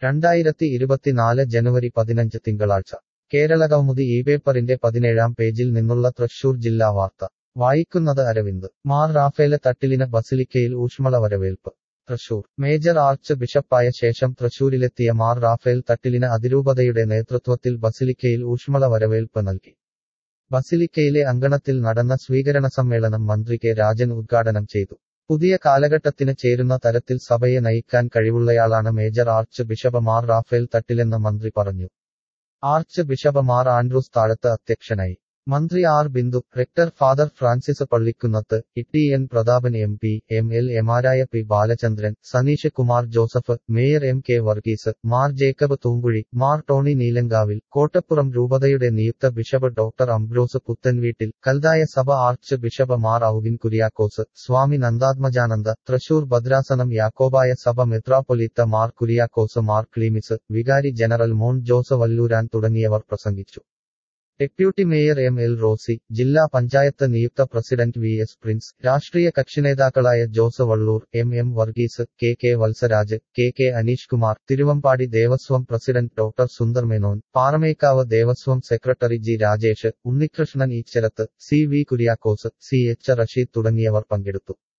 2024 ജനുവരി 15 തിങ്കളാഴ്ച കേരളകൗമുദി പേപ്പറിന്റെ 17-ാം പേജിൽ നിന്നുള്ള തൃശൂർ ജില്ലാ വാർത്ത വായിക്കുന്നത് അരവിന്ദ്. മാർ റാഫേല് തട്ടിലിന് ബസിലിക്കയിൽ ഊഷ്മള വരവേൽപ്പ്. തൃശൂർ മേജർ ആർച്ച് ബിഷപ്പായ ശേഷം തൃശൂരിലെത്തിയ മാർ റാഫേൽ തട്ടിലിന് അതിരൂപതയുടെ നേതൃത്വത്തിൽ ബസിലിക്കയിൽ ഊഷ്മള വരവേൽപ്പ് നൽകി. ബസിലിക്കയിലെ അങ്കണത്തിൽ നടന്ന സ്വീകരണ സമ്മേളനം മന്ത്രി കെ രാജൻ ഉദ്ഘാടനം ചെയ്തു. പുതിയ കാലഘട്ടത്തിന് ചേരുന്ന തരത്തിൽ സഭയെ നയിക്കാൻ കഴിവുള്ളയാളാണ് major archbishop Mar Raphael തട്ടിലെന്ന് മന്ത്രി പറഞ്ഞു. Archbishop Mar Andrews Thazhath അധ്യക്ഷനായി. മന്ത്രി R Bindu, rector father Francis Pallikkunnath, T N. Prathapan M P., എം.എൽ.എമാരായ P. Balachandran, Saneesh Kumar Joseph, mayor M K. Varghese, Mar Jacob Thoomkuzhy, Mar Tony Neelankavil, Kottappuram രൂപതയുടെ നിയുക്ത bishop doctor Ambrose Puthenveettil, Kaldaya സഭ ആർച്ച് ബിഷപ്പ് മാർ ഔവിൻ കുര്യാക്കോസ്, സ്വാമി നന്ദാത്മജാനന്ദ, തൃശൂർ ഭദ്രാസനം യാക്കോബായ സഭ മെത്രാപ്പൊലീത്ത മാർ കുര്യാക്കോസ് മാർ ക്ലീമിസ്, വികാരി ജനറൽ മോൻ ജോസ് വല്ലൂരാൻ തുടങ്ങിയവർ പ്രസംഗിച്ചു. Deputy mayor ML. റോസി, ജില്ലാ പഞ്ചായത്ത് നിയുക്ത പ്രസിഡന്റ് വി.എസ്. പ്രിൻസ്, രാഷ്ട്രീയ കക്ഷിനേതാക്കളായ Jose Vallur, M M. Varghese, K. Valsaraj, K. Aneesh Kumar, Thiruvambadi Devaswom president doctor Sundar Menon, Paramekkavu Devaswom secretary G. Rajesh, Unnikrishnan Eacharath, C. V. Kuriakose, C. H. Rasheed തുടങ്ങിയവർ പങ്കെടുത്തു.